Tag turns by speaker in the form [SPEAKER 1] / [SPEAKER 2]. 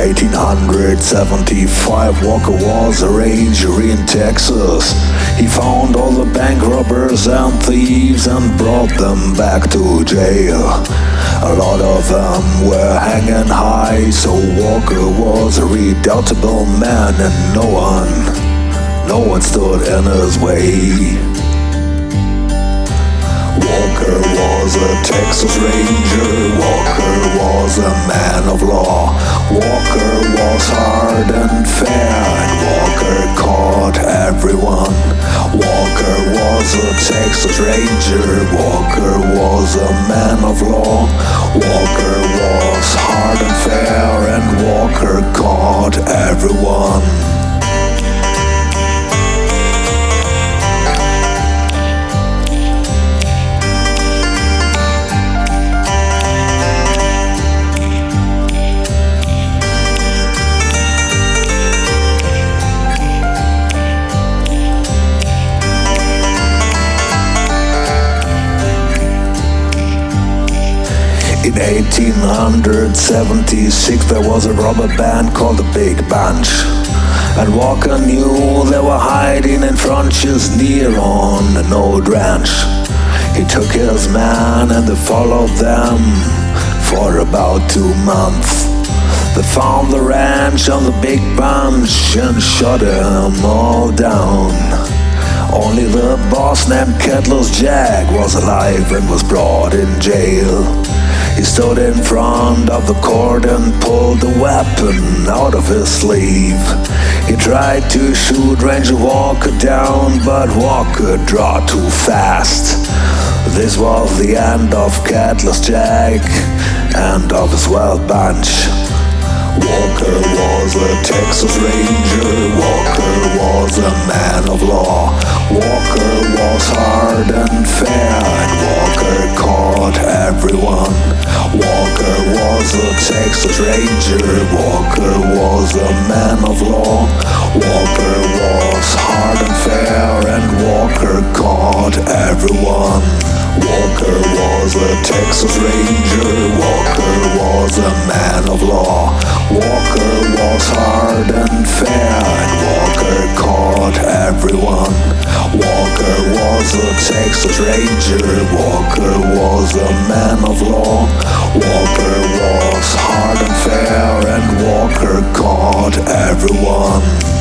[SPEAKER 1] 1875, Walker was a ranger in Texas. He found all the bank robbers and thieves and brought them back to jail. A lot of them were hanging high, so Walker was a redoubtable man, and no one stood in his way. Walker was a Texas Ranger. Walker was a man of law. Walker was hard and fair, and Walker caught everyone. Walker was a Texas Ranger. Walker was a man of law. Walker was hard and fair, and Walker caught everyone. In 1876 there was a robber band called the Big Bunch, and Walker knew they were hiding in Frontiers near on an old ranch. He took his man and they followed them for about 2 months. They found the ranch on the Big Bunch and shot them all down. Only the boss named Cutlass Jack was alive and was brought in jail. He stood in front of the court and pulled the weapon out of his sleeve. He tried to shoot Ranger Walker down, but Walker drew too fast. This was the end of Cutlass Jack and of his wild bunch. Walker was a Texas Ranger. Walker was a man of law. Walker was hard and fair, and Walker caught everyone. Walker was a Texas Ranger. Walker was a man of law. Walker was hard and fair, and Walker caught everyone. Walker was a Texas Ranger. Walker was a man of law. Walker was hard and fair, and Walker caught everyone. Walker was a Texas Ranger. Walker was a man of law. Walker was hard and fair, and Walker caught everyone.